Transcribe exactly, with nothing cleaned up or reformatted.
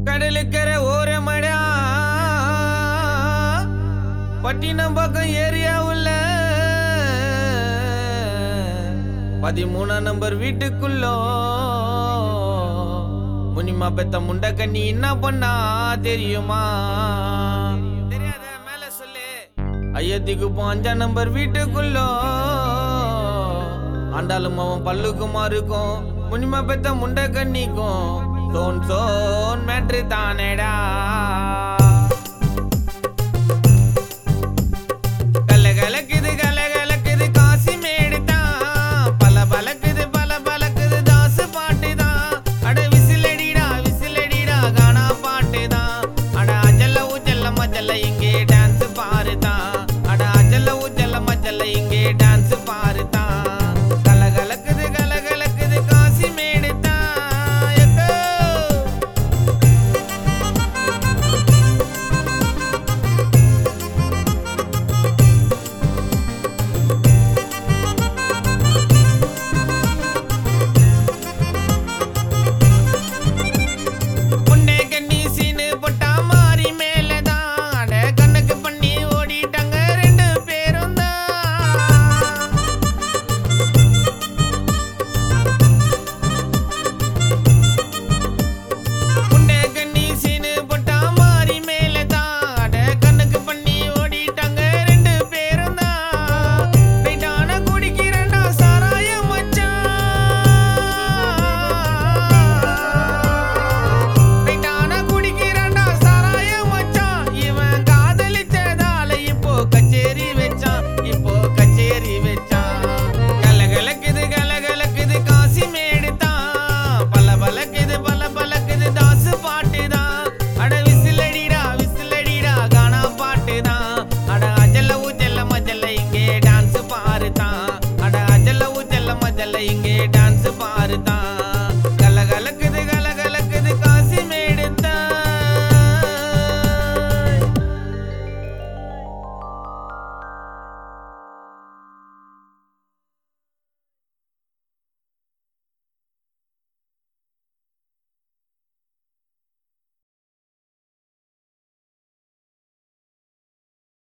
கடலுக்கரை ஓரமடா பட்டினம் பக்கம் ஏரியா உள்ள பதிமூணாம் நம்பர் வீட்டுக்குள்ள முனிமா பெத்த முண்ட கண்ணி என்ன பண்ணா தெரியுமா? தெரியாத மேல சொல்லு. ஐயத்திக்கு போ அஞ்சாம் நம்பர் வீட்டுக்குள்ள ஆண்டாலும் அவன் பல்லுக்குமா இருக்கும் முனிமா பெத்த முண்ட கண்ணிக்கும் சோன் சோன் மேட்ரு தானேடா.